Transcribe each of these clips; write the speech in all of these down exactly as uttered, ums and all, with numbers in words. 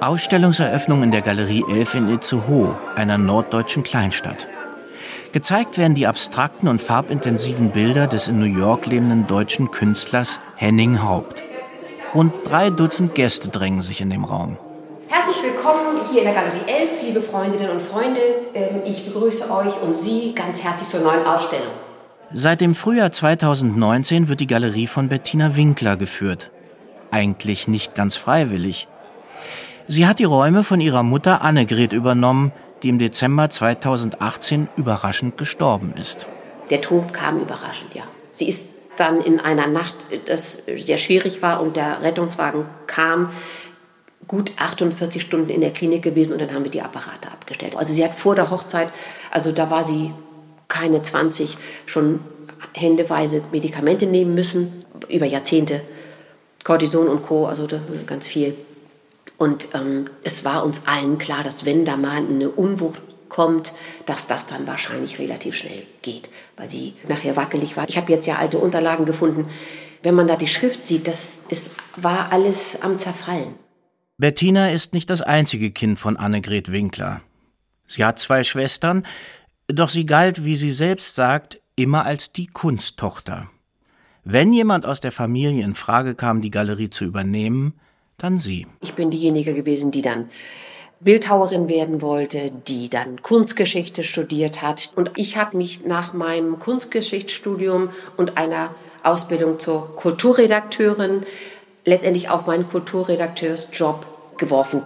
Ausstellungseröffnung in der Galerie elf in Itzehoe, einer norddeutschen Kleinstadt. Gezeigt werden die abstrakten und farbintensiven Bilder des in New York lebenden deutschen Künstlers Henning Haupt. Rund drei Dutzend Gäste drängen sich in dem Raum. Herzlich willkommen hier in der Galerie elf, liebe Freundinnen und Freunde. Ich begrüße euch und Sie ganz herzlich zur neuen Ausstellung. Seit dem Frühjahr zweitausendneunzehn wird die Galerie von Bettina Winkler geführt. Eigentlich nicht ganz freiwillig. Sie hat die Räume von ihrer Mutter Annegret übernommen, die im Dezember zweitausendachtzehn überraschend gestorben ist. Der Tod kam überraschend, ja. Sie ist dann in einer Nacht, das sehr schwierig war und der Rettungswagen kam, gut achtundvierzig Stunden in der Klinik gewesen und dann haben wir die Apparate abgestellt. Also sie hat vor der Hochzeit, also da war sie keine zwanzig, schon händeweise Medikamente nehmen müssen, über Jahrzehnte, Cortison und Co., also ganz viel. Und ähm, es war uns allen klar, dass wenn da mal eine Unwucht kommt, dass das dann wahrscheinlich relativ schnell geht, weil sie nachher wackelig war. Ich habe jetzt ja alte Unterlagen gefunden. Wenn man da die Schrift sieht, das ist, war alles am Zerfallen. Bettina ist nicht das einzige Kind von Annegret Winkler. Sie hat zwei Schwestern, doch sie galt, wie sie selbst sagt, immer als die Kunsttochter. Wenn jemand aus der Familie in Frage kam, die Galerie zu übernehmen, dann sie. Ich bin diejenige gewesen, die dann Bildhauerin werden wollte, die dann Kunstgeschichte studiert hat. Und ich habe mich nach meinem Kunstgeschichtsstudium und einer Ausbildung zur Kulturredakteurin letztendlich auf meinen Kulturredakteursjob geworfen.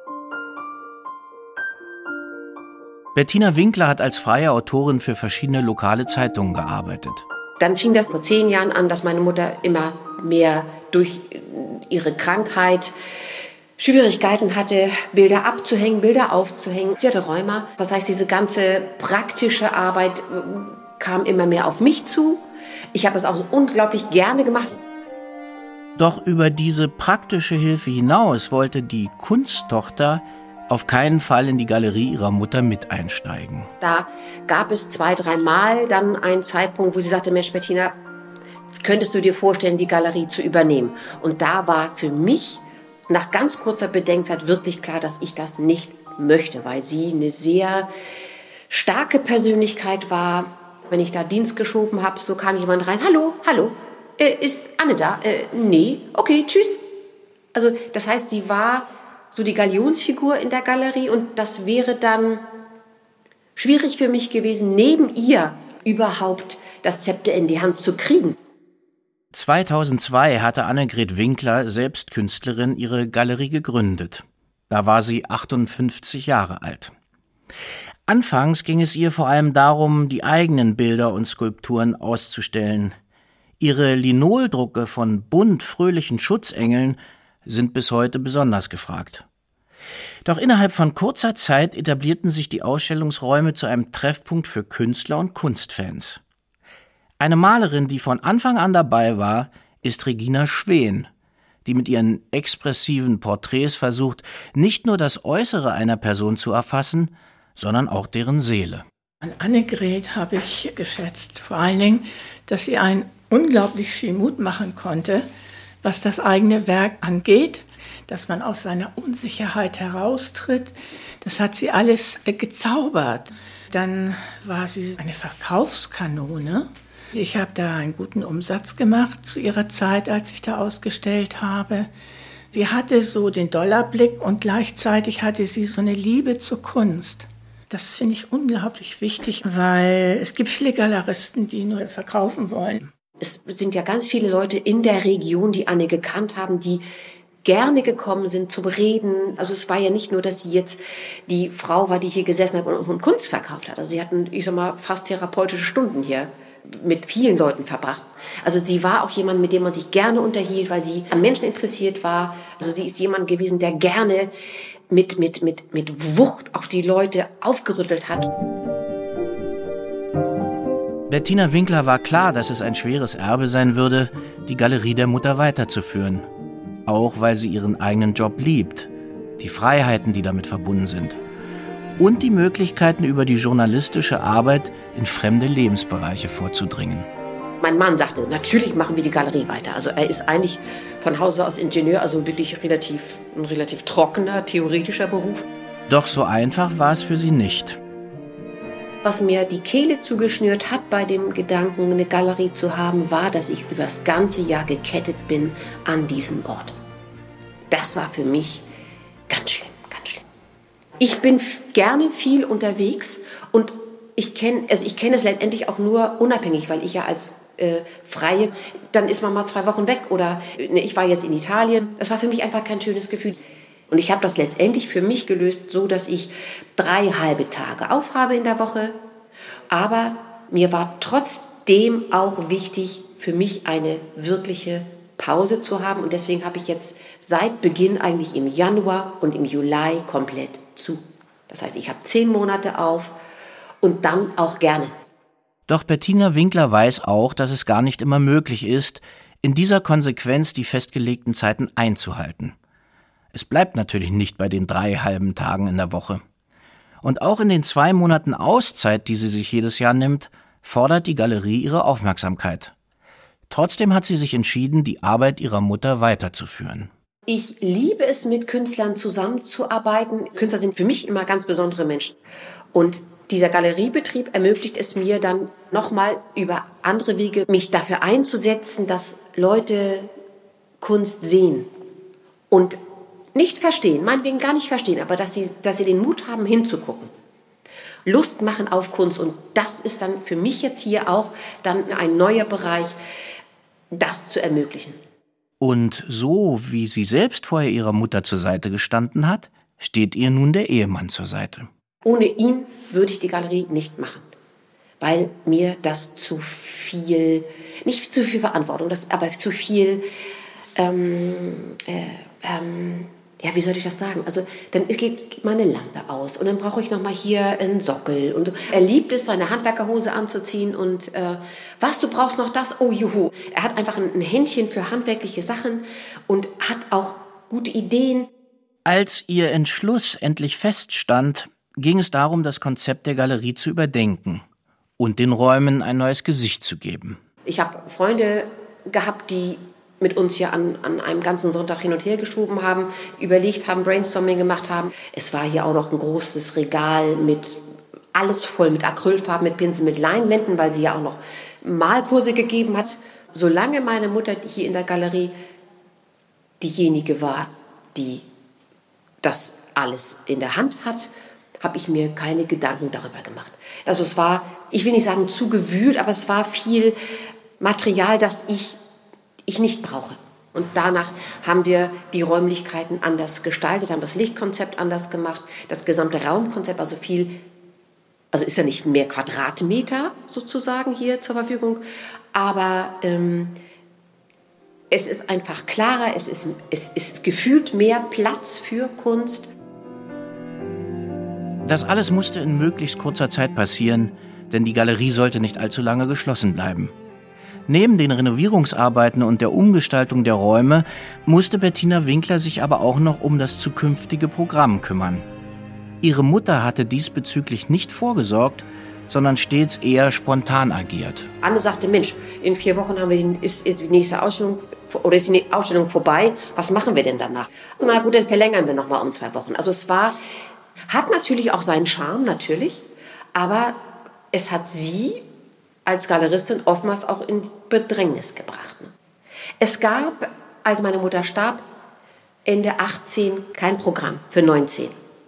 Bettina Winkler hat als freie Autorin für verschiedene lokale Zeitungen gearbeitet. Dann fing das vor zehn Jahren an, dass meine Mutter immer mehr durch ihre Krankheit Schwierigkeiten hatte, Bilder abzuhängen, Bilder aufzuhängen. Sie hatte Rheuma. Das heißt, diese ganze praktische Arbeit kam immer mehr auf mich zu. Ich habe es auch so unglaublich gerne gemacht. Doch über diese praktische Hilfe hinaus wollte die Kunsttochter auf keinen Fall in die Galerie ihrer Mutter mit einsteigen. Da gab es zwei, drei Mal dann einen Zeitpunkt, wo sie sagte, Mensch, Bettina, könntest du dir vorstellen, die Galerie zu übernehmen? Und da war für mich nach ganz kurzer Bedenkzeit wirklich klar, dass ich das nicht möchte, weil sie eine sehr starke Persönlichkeit war. Wenn ich da Dienst geschoben habe, so kam jemand rein, hallo, hallo, äh, ist Anne da? Äh, nee, okay, tschüss. Also das heißt, sie war so die Galionsfigur in der Galerie und das wäre dann schwierig für mich gewesen, neben ihr überhaupt das Zepter in die Hand zu kriegen. zweitausendzwei hatte Annegret Winkler, selbst Künstlerin, ihre Galerie gegründet. Da war sie achtundfünfzig Jahre alt. Anfangs ging es ihr vor allem darum, die eigenen Bilder und Skulpturen auszustellen. Ihre Linoldrucke von bunt fröhlichen Schutzengeln sind bis heute besonders gefragt. Doch innerhalb von kurzer Zeit etablierten sich die Ausstellungsräume zu einem Treffpunkt für Künstler und Kunstfans. Eine Malerin, die von Anfang an dabei war, ist Regina Schwen, die mit ihren expressiven Porträts versucht, nicht nur das Äußere einer Person zu erfassen, sondern auch deren Seele. An Annegret habe ich geschätzt, vor allen Dingen, dass sie einen unglaublich viel Mut machen konnte, was das eigene Werk angeht, dass man aus seiner Unsicherheit heraustritt. Das hat sie alles äh, gezaubert. Dann war sie eine Verkaufskanone. Ich habe da einen guten Umsatz gemacht zu ihrer Zeit, als ich da ausgestellt habe. Sie hatte so den Dollarblick und gleichzeitig hatte sie so eine Liebe zur Kunst. Das finde ich unglaublich wichtig, weil es gibt viele Galeristen, die nur verkaufen wollen. Es sind ja ganz viele Leute in der Region, die Anne gekannt haben, die gerne gekommen sind zum Reden. Also es war ja nicht nur, dass sie jetzt die Frau war, die hier gesessen hat und Kunst verkauft hat. Also sie hatten, ich sag mal, fast therapeutische Stunden hier mit vielen Leuten verbracht. Also sie war auch jemand, mit dem man sich gerne unterhielt, weil sie an Menschen interessiert war. Also sie ist jemand gewesen, der gerne mit, mit, mit, mit Wucht auch die Leute aufgerüttelt hat. Bettina Winkler war klar, dass es ein schweres Erbe sein würde, die Galerie der Mutter weiterzuführen. Auch weil sie ihren eigenen Job liebt, die Freiheiten, die damit verbunden sind. Und die Möglichkeiten, über die journalistische Arbeit in fremde Lebensbereiche vorzudringen. Mein Mann sagte, natürlich machen wir die Galerie weiter. Also er ist eigentlich von Hause aus Ingenieur, also wirklich relativ, ein relativ trockener, theoretischer Beruf. Doch so einfach war es für sie nicht. Was mir die Kehle zugeschnürt hat bei dem Gedanken, eine Galerie zu haben, war, dass ich über das ganze Jahr gekettet bin an diesem Ort. Das war für mich ganz schlimm, ganz schlimm. Ich bin f- gerne viel unterwegs und ich kenne also ich kenne es letztendlich auch nur unabhängig, weil ich ja als äh, Freie, dann ist man mal zwei Wochen weg oder ne, ich war jetzt in Italien. Das war für mich einfach kein schönes Gefühl. Und ich habe das letztendlich für mich gelöst, so dass ich drei halbe Tage aufhabe in der Woche. Aber mir war trotzdem auch wichtig, für mich eine wirkliche Pause zu haben. Und deswegen habe ich jetzt seit Beginn eigentlich im Januar und im Juli komplett zu. Das heißt, ich habe zehn Monate auf und dann auch gerne. Doch Bettina Winkler weiß auch, dass es gar nicht immer möglich ist, in dieser Konsequenz die festgelegten Zeiten einzuhalten. Es bleibt natürlich nicht bei den drei halben Tagen in der Woche. Und auch in den zwei Monaten Auszeit, die sie sich jedes Jahr nimmt, fordert die Galerie ihre Aufmerksamkeit. Trotzdem hat sie sich entschieden, die Arbeit ihrer Mutter weiterzuführen. Ich liebe es, mit Künstlern zusammenzuarbeiten. Künstler sind für mich immer ganz besondere Menschen. Und dieser Galeriebetrieb ermöglicht es mir dann nochmal über andere Wege, mich dafür einzusetzen, dass Leute Kunst sehen und nicht verstehen, meinetwegen gar nicht verstehen, aber dass sie, dass sie den Mut haben, hinzugucken. Lust machen auf Kunst. Und das ist dann für mich jetzt hier auch dann ein neuer Bereich, das zu ermöglichen. Und so, wie sie selbst vorher ihrer Mutter zur Seite gestanden hat, steht ihr nun der Ehemann zur Seite. Ohne ihn würde ich die Galerie nicht machen, weil mir das zu viel, nicht zu viel Verantwortung, das, aber zu viel, ähm, äh, ähm, ja, wie soll ich das sagen? Also dann geht meine Lampe aus und dann brauche ich noch mal hier einen Sockel. Und so. Er liebt es, seine Handwerkerhose anzuziehen und äh, was, du brauchst noch das? Oh, juhu. Er hat einfach ein, ein Händchen für handwerkliche Sachen und hat auch gute Ideen. Als ihr Entschluss endlich feststand, ging es darum, das Konzept der Galerie zu überdenken und den Räumen ein neues Gesicht zu geben. Ich habe Freunde gehabt, die mit uns hier an, an einem ganzen Sonntag hin und her geschoben haben, überlegt haben, Brainstorming gemacht haben. Es war hier auch noch ein großes Regal mit alles voll mit Acrylfarben, mit Pinsel, mit Leinwänden, weil sie ja auch noch Malkurse gegeben hat. Solange meine Mutter hier in der Galerie diejenige war, die das alles in der Hand hat, habe ich mir keine Gedanken darüber gemacht. Also es war, ich will nicht sagen zu gewühlt, aber es war viel Material, das ich ich nicht brauche. Und danach haben wir die Räumlichkeiten anders gestaltet, haben das Lichtkonzept anders gemacht, das gesamte Raumkonzept, also viel, also ist ja nicht mehr Quadratmeter sozusagen hier zur Verfügung, aber ähm, es ist einfach klarer, es ist, es ist gefühlt mehr Platz für Kunst. Das alles musste in möglichst kurzer Zeit passieren, denn die Galerie sollte nicht allzu lange geschlossen bleiben. Neben den Renovierungsarbeiten und der Umgestaltung der Räume musste Bettina Winkler sich aber auch noch um das zukünftige Programm kümmern. Ihre Mutter hatte diesbezüglich nicht vorgesorgt, sondern stets eher spontan agiert. Anne sagte, Mensch, in vier Wochen haben wir die, ist die nächste Ausstellung oder ist die Ausstellung vorbei. Was machen wir denn danach? Na gut, dann verlängern wir noch mal um zwei Wochen. Also es war, hat natürlich auch seinen Charme, natürlich, aber es hat sie als Galeristin oftmals auch in Bedrängnis gebracht. Es gab, als meine Mutter starb, Ende achtzehn kein Programm für neunzehn.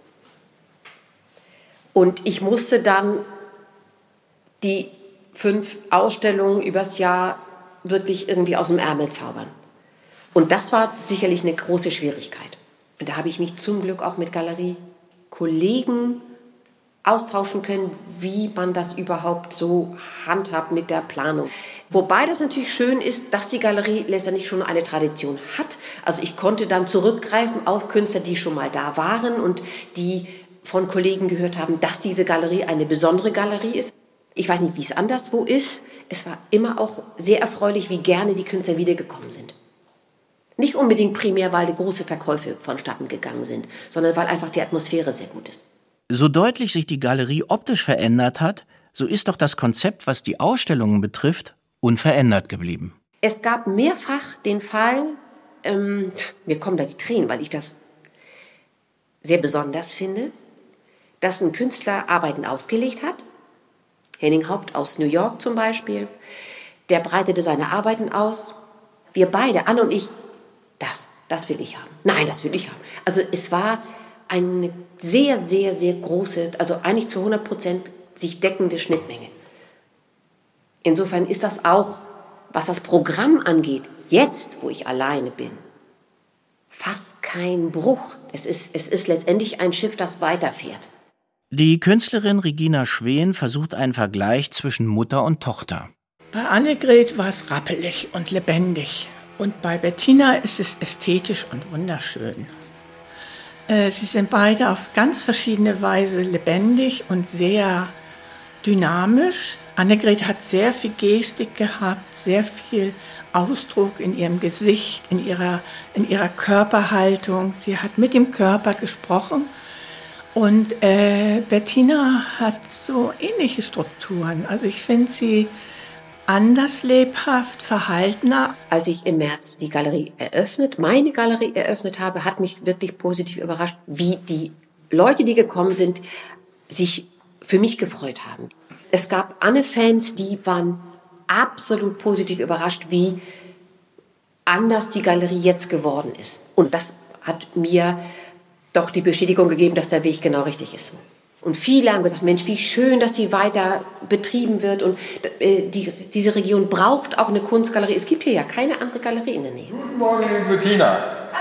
Und ich musste dann die fünf Ausstellungen übers Jahr wirklich irgendwie aus dem Ärmel zaubern. Und das war sicherlich eine große Schwierigkeit. Und da habe ich mich zum Glück auch mit Galeriekollegen austauschen können, wie man das überhaupt so handhabt mit der Planung. Wobei das natürlich schön ist, dass die Galerie letztendlich schon eine Tradition hat. Also ich konnte dann zurückgreifen auf Künstler, die schon mal da waren und die von Kollegen gehört haben, dass diese Galerie eine besondere Galerie ist. Ich weiß nicht, wie es anderswo ist. Es war immer auch sehr erfreulich, wie gerne die Künstler wiedergekommen sind. Nicht unbedingt primär, weil die große Verkäufe vonstatten gegangen sind, sondern weil einfach die Atmosphäre sehr gut ist. So deutlich sich die Galerie optisch verändert hat, so ist doch das Konzept, was die Ausstellungen betrifft, unverändert geblieben. Es gab mehrfach den Fall, ähm, mir kommen da die Tränen, weil ich das sehr besonders finde, dass ein Künstler Arbeiten ausgelegt hat, Henning Haupt aus New York zum Beispiel, der breitete seine Arbeiten aus. Wir beide, Anne und ich, das, das will ich haben. Nein, das will ich haben. Also es war eine sehr, sehr, sehr große, also eigentlich zu hundert Prozent sich deckende Schnittmenge. Insofern ist das auch, was das Programm angeht, jetzt, wo ich alleine bin, fast kein Bruch. Es ist, es ist letztendlich ein Schiff, das weiterfährt. Die Künstlerin Regina Schwehn versucht einen Vergleich zwischen Mutter und Tochter. Bei Annegret war es rappelig und lebendig. Und bei Bettina ist es ästhetisch und wunderschön. Äh, sie sind beide auf ganz verschiedene Weise lebendig und sehr dynamisch. Annegret hat sehr viel Gestik gehabt, sehr viel Ausdruck in ihrem Gesicht, in ihrer, in ihrer Körperhaltung. Sie hat mit dem Körper gesprochen. Und äh, Bettina hat so ähnliche Strukturen. Also ich finde sie anders lebhaft, verhaltener. Als ich im März die Galerie eröffnet, meine Galerie eröffnet habe, hat mich wirklich positiv überrascht, wie die Leute, die gekommen sind, sich für mich gefreut haben. Es gab Anne-Fans, die waren absolut positiv überrascht, wie anders die Galerie jetzt geworden ist. Und das hat mir doch die Bestätigung gegeben, dass der Weg genau richtig ist. Und viele haben gesagt, Mensch, wie schön, dass sie weiter betrieben wird. Und äh, die, diese Region braucht auch eine Kunstgalerie. Es gibt hier ja keine andere Galerie in der Nähe. Guten Morgen, liebe Bettina.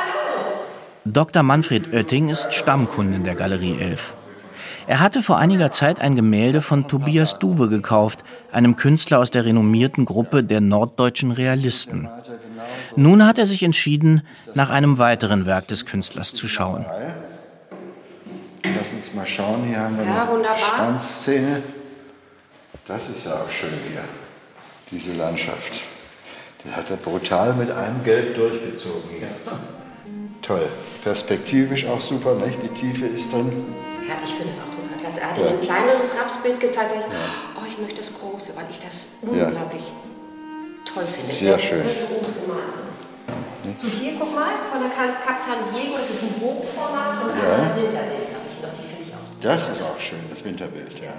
Doktor Manfred Oetting ist Stammkunde in der Galerie elf. Er hatte vor einiger Zeit ein Gemälde von Tobias Duwe gekauft, einem Künstler aus der renommierten Gruppe der norddeutschen Realisten. Nun hat er sich entschieden, nach einem weiteren Werk des Künstlers zu schauen. Lass uns mal schauen, hier haben wir Ja, eine wunderbar. Strandszene. Das ist ja auch schön hier, diese Landschaft. Die hat er brutal mit einem Gelb durchgezogen hier. Toll, perspektivisch auch super, nicht? Die Tiefe ist drin. Ja, ich finde es auch total klasse. Er hat Ja. mir ein kleineres Rapsbild gezeigt. Sag ich, oh, ich möchte das Große, weil ich das unglaublich toll finde. Sehr schön. So, hier, guck mal, von der Cap San Diego, das ist ein Hochformat und Ja. ein Winterbild, glaube ich. Noch, die finde ich auch. Das ist auch schön, das Winterbild, ja.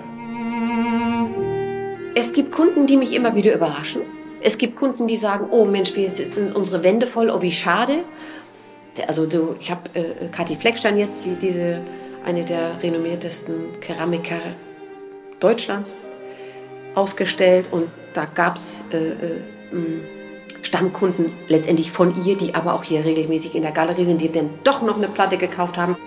Es gibt Kunden, die mich immer wieder überraschen. Es gibt Kunden, die sagen, oh Mensch, jetzt sind unsere Wände voll, oh wie schade. Also du, ich habe äh, Kathi Fleckstein jetzt, die, diese, eine der renommiertesten Keramiker Deutschlands, ausgestellt. Und da gab es äh, äh, Stammkunden letztendlich von ihr, die aber auch hier regelmäßig in der Galerie sind, die dann doch noch eine Platte gekauft haben.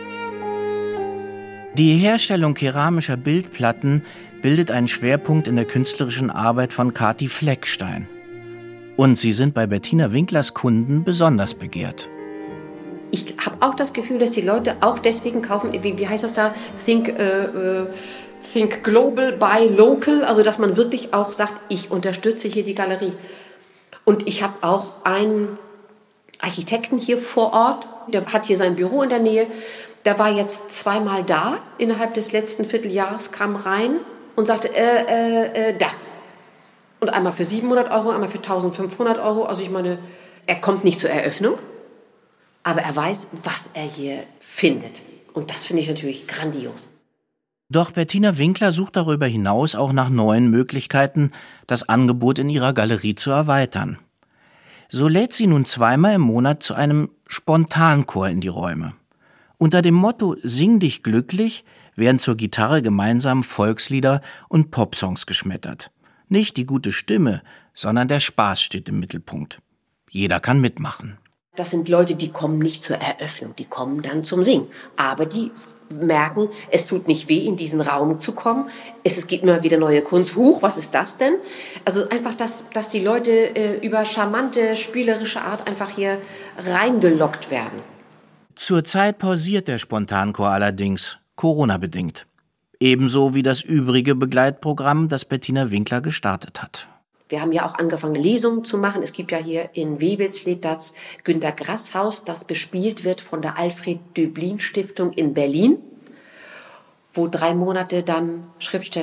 Die Herstellung keramischer Bildplatten bildet einen Schwerpunkt in der künstlerischen Arbeit von Kathi Fleckstein. Und sie sind bei Bettina Winklers Kunden besonders begehrt. Ich habe auch das Gefühl, dass die Leute auch deswegen kaufen, wie, wie heißt das da, Think, äh, think Global, Buy Local, also dass man wirklich auch sagt, ich unterstütze hier die Galerie. Und ich habe auch einen Architekten hier vor Ort, der hat hier sein Büro in der Nähe, der war jetzt zweimal da innerhalb des letzten Vierteljahres, kam rein und sagte, äh, äh, äh, das. Und einmal für siebenhundert Euro, einmal für eintausendfünfhundert Euro. Also ich meine, er kommt nicht zur Eröffnung, aber er weiß, was er hier findet. Und das finde ich natürlich grandios. Doch Bettina Winkler sucht darüber hinaus auch nach neuen Möglichkeiten, das Angebot in ihrer Galerie zu erweitern. So lädt sie nun zweimal im Monat zu einem Spontanchor in die Räume. Unter dem Motto »Sing dich glücklich« werden zur Gitarre gemeinsam Volkslieder und Popsongs geschmettert. Nicht die gute Stimme, sondern der Spaß steht im Mittelpunkt. Jeder kann mitmachen. Das sind Leute, die kommen nicht zur Eröffnung, die kommen dann zum Singen. Aber die merken, es tut nicht weh, in diesen Raum zu kommen. Es, es gibt immer wieder neue Kunst. Huch, was ist das denn? Also einfach, dass, dass die Leute äh, über charmante, spielerische Art einfach hier reingelockt werden. Zurzeit pausiert der Spontanchor allerdings, Corona-bedingt. Ebenso wie das übrige Begleitprogramm, das Bettina Winkler gestartet hat. Wir haben ja auch angefangen, Lesungen zu machen. Es gibt ja hier in Wewelsfleth das Günter Grass Haus, das bespielt wird von der Alfred Döblin Stiftung in Berlin, wo drei Monate dann Schriftsteller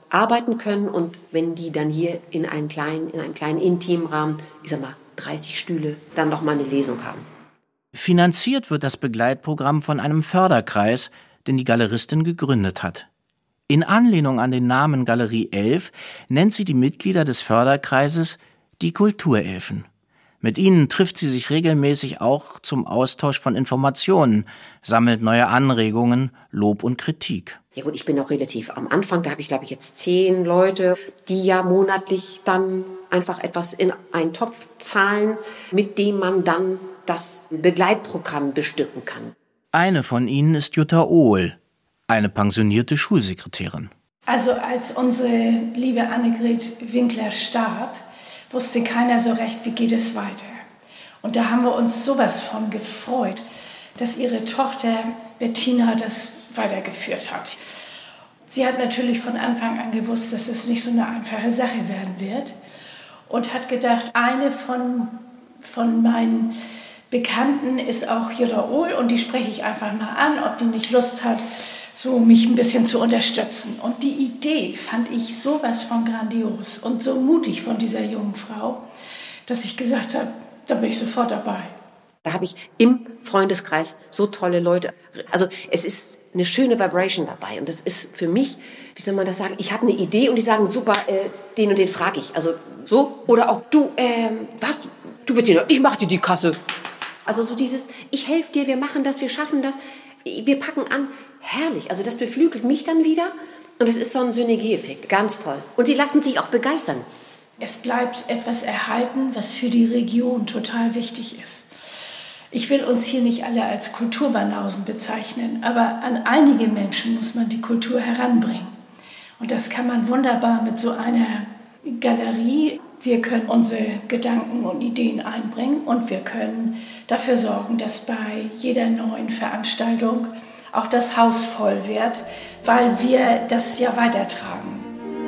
arbeiten können. Und wenn die dann hier in einem kleinen, in einem kleinen intimen Rahmen, ich sag mal, dreißig Stühle, dann noch mal eine Lesung haben. Finanziert wird das Begleitprogramm von einem Förderkreis, den die Galeristin gegründet hat. In Anlehnung an den Namen Galerie elf nennt sie die Mitglieder des Förderkreises die Kulturelfen. Mit ihnen trifft sie sich regelmäßig auch zum Austausch von Informationen, sammelt neue Anregungen, Lob und Kritik. Ja gut, ich bin noch relativ am Anfang, da habe ich glaube ich jetzt zehn Leute, die ja monatlich dann einfach etwas in einen Topf zahlen, mit dem man dann das Begleitprogramm bestücken kann. Eine von ihnen ist Jutta Ohl, eine pensionierte Schulsekretärin. Also als unsere liebe Annegret Winkler starb, wusste keiner so recht, wie geht es weiter. Und da haben wir uns sowas von gefreut, dass ihre Tochter Bettina das weitergeführt hat. Sie hat natürlich von Anfang an gewusst, dass es nicht so eine einfache Sache werden wird und hat gedacht, eine von, von meinen Bekannten ist auch Jutta Ohl und die spreche ich einfach mal an, ob die nicht Lust hat, so mich ein bisschen zu unterstützen. Und die Idee fand ich sowas von grandios und so mutig von dieser jungen Frau, dass ich gesagt habe, da bin ich sofort dabei. Da habe ich im Freundeskreis so tolle Leute. Also es ist eine schöne Vibration dabei. Und das ist für mich, wie soll man das sagen, ich habe eine Idee und die sagen, super, äh, den und den frage ich. Also so. Oder auch, du, ähm, was? Du Bettina, ich mache dir die Kasse. Also so dieses, ich helfe dir, wir machen das, wir schaffen das. Wir packen an. Herrlich. Also das beflügelt mich dann wieder. Und es ist so ein Synergieeffekt. Ganz toll. Und die lassen sich auch begeistern. Es bleibt etwas erhalten, was für die Region total wichtig ist. Ich will uns hier nicht alle als Kulturbanausen bezeichnen, aber an einige Menschen muss man die Kultur heranbringen. Und das kann man wunderbar mit so einer Galerie. Wir können unsere Gedanken und Ideen einbringen und wir können dafür sorgen, dass bei jeder neuen Veranstaltung auch das Haus voll wird, weil wir das ja weitertragen.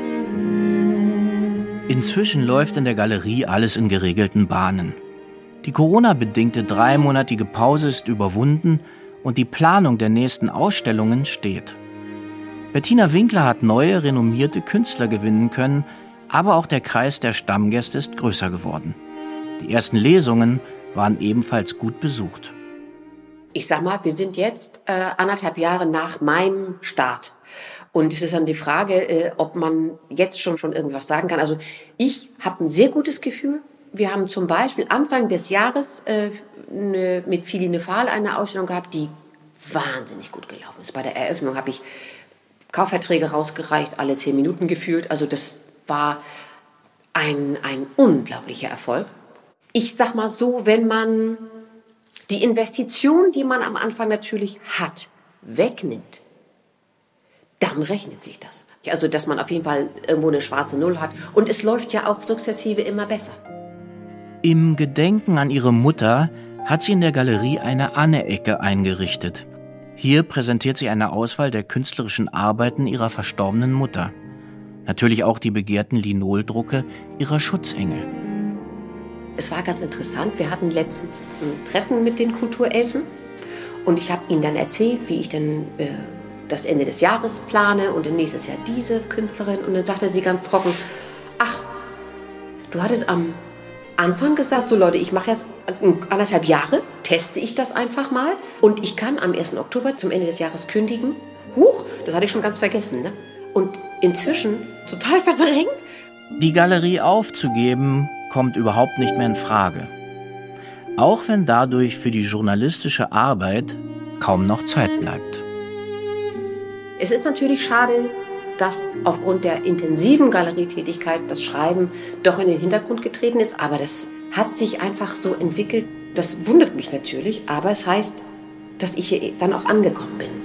Inzwischen läuft in der Galerie alles in geregelten Bahnen. Die Corona-bedingte dreimonatige Pause ist überwunden und die Planung der nächsten Ausstellungen steht. Bettina Winkler hat neue, renommierte Künstler gewinnen können, aber auch der Kreis der Stammgäste ist größer geworden. Die ersten Lesungen waren ebenfalls gut besucht. Ich sag mal, wir sind jetzt äh, anderthalb Jahre nach meinem Start. Und es ist dann die Frage, äh, ob man jetzt schon, schon irgendwas sagen kann. Also ich habe ein sehr gutes Gefühl. Wir haben zum Beispiel Anfang des Jahres äh, ne, mit Philine Fahl eine Ausstellung gehabt, die wahnsinnig gut gelaufen ist. Bei der Eröffnung habe ich Kaufverträge rausgereicht, alle zehn Minuten gefühlt. Also das war ein, ein unglaublicher Erfolg. Ich sag mal so, wenn man die Investition, die man am Anfang natürlich hat, wegnimmt, dann rechnet sich das. Also, dass man auf jeden Fall irgendwo eine schwarze Null hat. Und es läuft ja auch sukzessive immer besser. Im Gedenken an ihre Mutter hat sie in der Galerie eine Anne-Ecke eingerichtet. Hier präsentiert sie eine Auswahl der künstlerischen Arbeiten ihrer verstorbenen Mutter. Natürlich auch die begehrten Linoldrucke ihrer Schutzengel. Es war ganz interessant. Wir hatten letztens ein Treffen mit den Kulturelfen und ich habe ihnen dann erzählt, wie ich dann äh, das Ende des Jahres plane und nächstes Jahr diese Künstlerin. Und dann sagte sie ganz trocken, ach, du hattest am Anfang gesagt, so Leute, ich mache jetzt anderthalb Jahre, teste ich das einfach mal und ich kann am ersten Oktober zum Ende des Jahres kündigen. Huch, das hatte ich schon ganz vergessen, ne? Und inzwischen total verdrängt. Die Galerie aufzugeben, kommt überhaupt nicht mehr in Frage. Auch wenn dadurch für die journalistische Arbeit kaum noch Zeit bleibt. Es ist natürlich schade, dass aufgrund der intensiven Galerietätigkeit das Schreiben doch in den Hintergrund getreten ist. Aber das hat sich einfach so entwickelt. Das wundert mich natürlich, aber es heißt, dass ich hier dann auch angekommen bin.